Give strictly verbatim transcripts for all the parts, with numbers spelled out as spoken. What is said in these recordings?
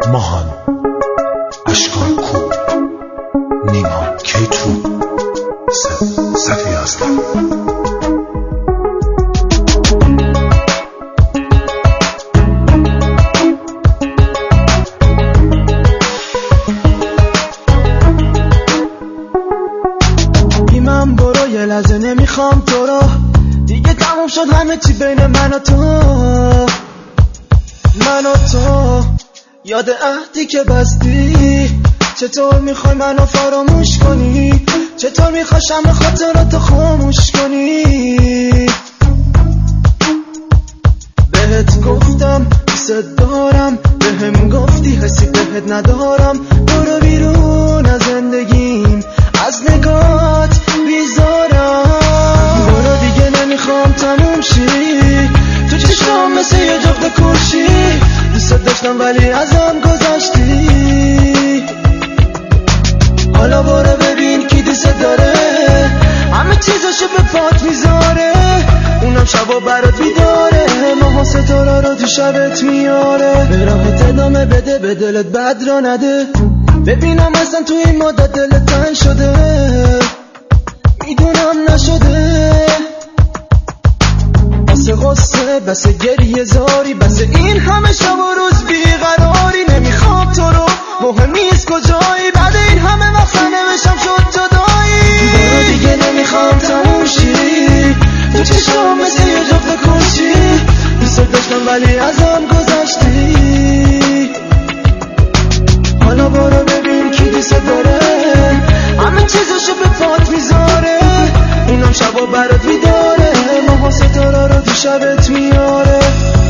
ماهان، اشکان کو، نیما کیتو، صفی هستم. بیمم برو یه لحظه نمیخوام تو رو دیگه، تموم شد همه چی بین من و تو. من و تو یاد عهدی که بستی، چطور میخوای منو فراموش کنی؟ چطور میخوای شمع خاطراتو خاموش کنی؟ بهت گفتم دوست دارم، بهم گفتی حسی بهت ندارم. برو بیرون از زندگیم، از نگات بیزارم. برو دیگه نمیخوام تموم شی، تو چشم مثل یه جفت کشی. دوست داشتم ولی ازم گذشتی. حالا برو ببین کی دوست داره، همه چیزاشو به پات میذاره. اونم شبا برات بیداره، ماها ستاره رو تو شبت میاره. به راهت ادامه بده، به دلت بد را نده. ببینم اصلا تو این مدت دلت تنگ شده، میدونم نشده. بسه غصه، بسه گریه زاری، بسه این همه شب و روز بیقراری. نمیخوام تو رو، مهم نیست کجایی، بعد این همه وقت نوشتم شد جدایی. برو دیگه نمیخوام تموم شی، تو چشم مثل یه جفت کشی. دوست داشتم ولی ازم گذشتی. حالا برو ببین کی دوست داره، همه چیزاشو به پات میذاره. اونم شبا برات بیداره، ماها ستاره رو تو شبت میاره.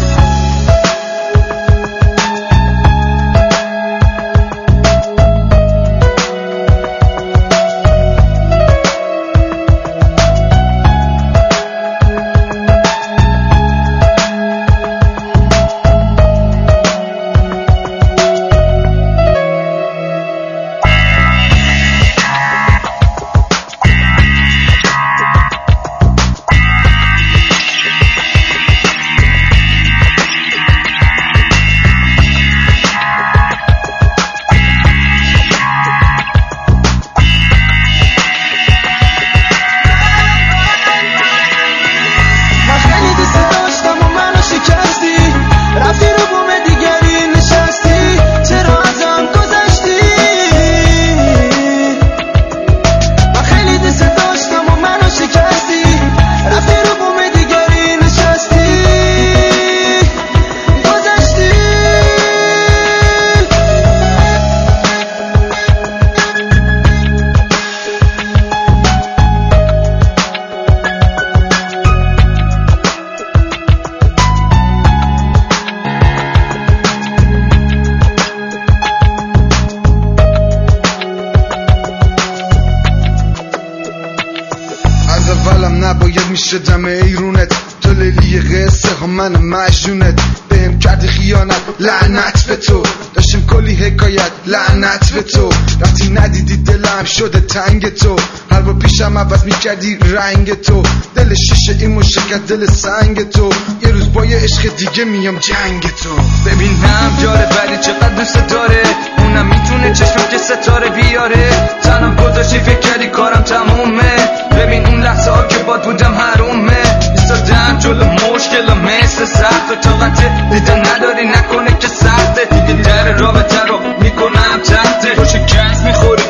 نباید میشدم ایرونت، تو لیلی قصه ها من مجنونت. بهم کردی خیانت، لعنت به تو. داشتیم کلی حکایت، لعنت به تو. رفتی ندیدی دلم شده تنگ تو، هر بار پیشم عوض میکردی رنگ تو. دل شیشه ایمون شکست دل سنگ تو، یه روز با یه عشق دیگه میام جنگ تو. ببینم جاره ولی چقدر دوست داره، اونم میتونه چشمم که ستاره بیاره. تنم گذاشتی فکر کردی کارم تمومه، ببین اون لحظه ها که باد بودم حرومه. ایستادم جلو مشکل مثل سخت و طاقت دیده نداری نکنه که سخته. دیگه در رابطه رو میکنم تحته، تو شکست میخوری.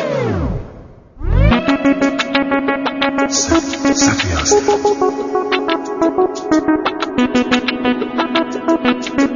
صفی هستم.